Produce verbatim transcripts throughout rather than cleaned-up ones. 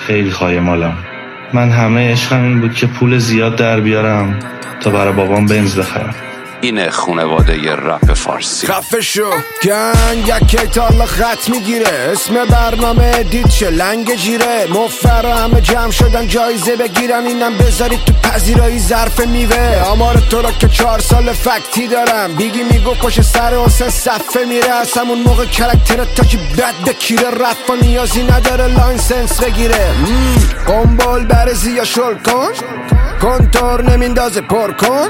خیلی خایمالم. من همه عشقم این بود که پول زیاد در بیارم تا برای بابام بنز بخرم. اینه خونواده ی رپ فارسی. خفه شو گنگ یکی تا الله خط میگیره، اسم برنامه ادیت شه لنگ جیره، مفر همه جمع شدن جایزه بگیرن، اینم بذارید تو پذیرایی ظرف میوه. آمار تو را که چهار سال فکتی دارم، بیگی میگو پشت سر حسین صفه میره، از همون موقع کرکترت تا چی بد بکیره، رفا نیازی نداره لاینسنس بگیره. قنبل برزی یا شل کن، کنتور نمیندازه پر کن،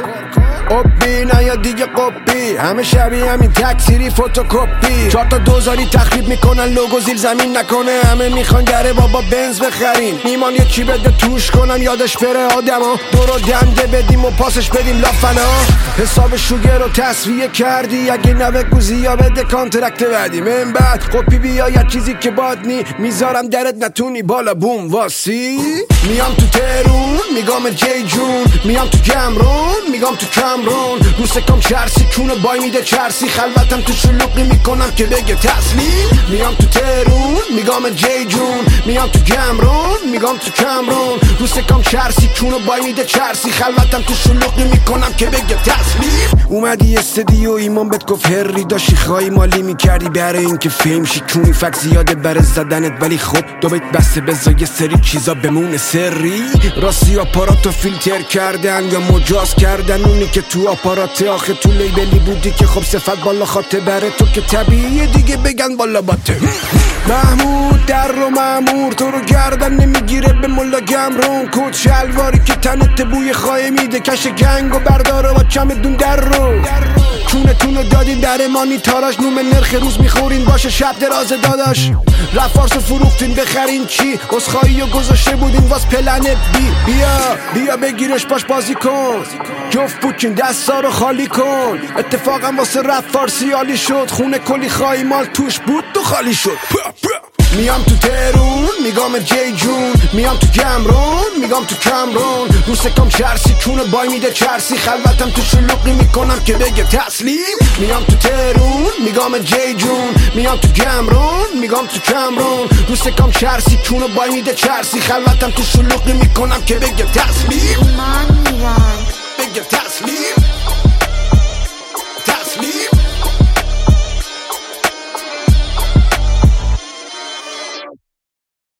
قبی نه یا دیگه قبی، همه شبیه همین تکسیری فوتوکوپی، چهار تا دوزاری تخریب میکنن لوگو زیر زمین نکنه، همه میخوان گره بابا بنز بخریم، میمان یه چی بده توش کنن یادش بره آدما، دورو دنده بدیم و پاسش بدیم لافنا، حساب شوگر رو تصویه کردی اگه نبگو زیا بده کانترکت بعدی، من بعد قبی بیا یه چیزی که باد نی میذارم درت نتونی بالا بوم واسی، میام تو ترون میگام جی جون، میام تو جمرون میگام تو کامرون، رو سکام چرسی کونه بای میده چرسی، خلوتم تو شلوقی میکنم که بگه تسلیم، میام تو ترون میگام جی جون، میام تو جمرون میگام تو کامرون، رو سکام چرسی کونه بای میده چرسی، خلوتم تو شلوقی میکنم که بگه تسلیم. اومدی استدیو ایمان بهت گفت هری داشی خواهی مالی میکردی برای اینکه فیم شیکونی، فک زیاده بر زدنت ولی خب دو بیت بسته بذار یه سری چیزا بمونه سری، راستی آپاراتو فیلتر کردن یا مجاز کردن اونی که تو آپارات، آخه تو لیبلی بودی که خب صفت بالا خاطه بره تو که طبیعیه دیگه بگن بالا باته. محمود در رو مامور تو رو گردن نمیگیره به ملا گمرون، کود شلواری که تنت بوی خواهی میده، کش گنگ و برداره با چمدون در رو، چونتون رو دادین در مانی تاراش، نوم نرخ روز میخورین باشه شب دراز داداش، رفارس فروختین بخرین چی، اسخایی و گذاشته بودین واس پلن بی، بیا بیا بگیرش باش بازی کن، جفت پوچین دستا رو خالی کن، اتفاقا واسه رپ فارسی عالی شد، خونه کلی خواهی مال توش بود تو خالی شد. میام تو ترون میگام جی جون، میام تو جمرون میگام تو کامرون، رو سکام چرسی کونه بای میده چرسی، خلوتم تو شلوقی میکنم که بگه تسلیم، میام تو ترون میگام جی جون، میام تو جمرون میگام تو کامرون، رو سکام چرسی کونه بای میده چرسی، خلوتم تو شلوقی میکنم که بگه تسلیم.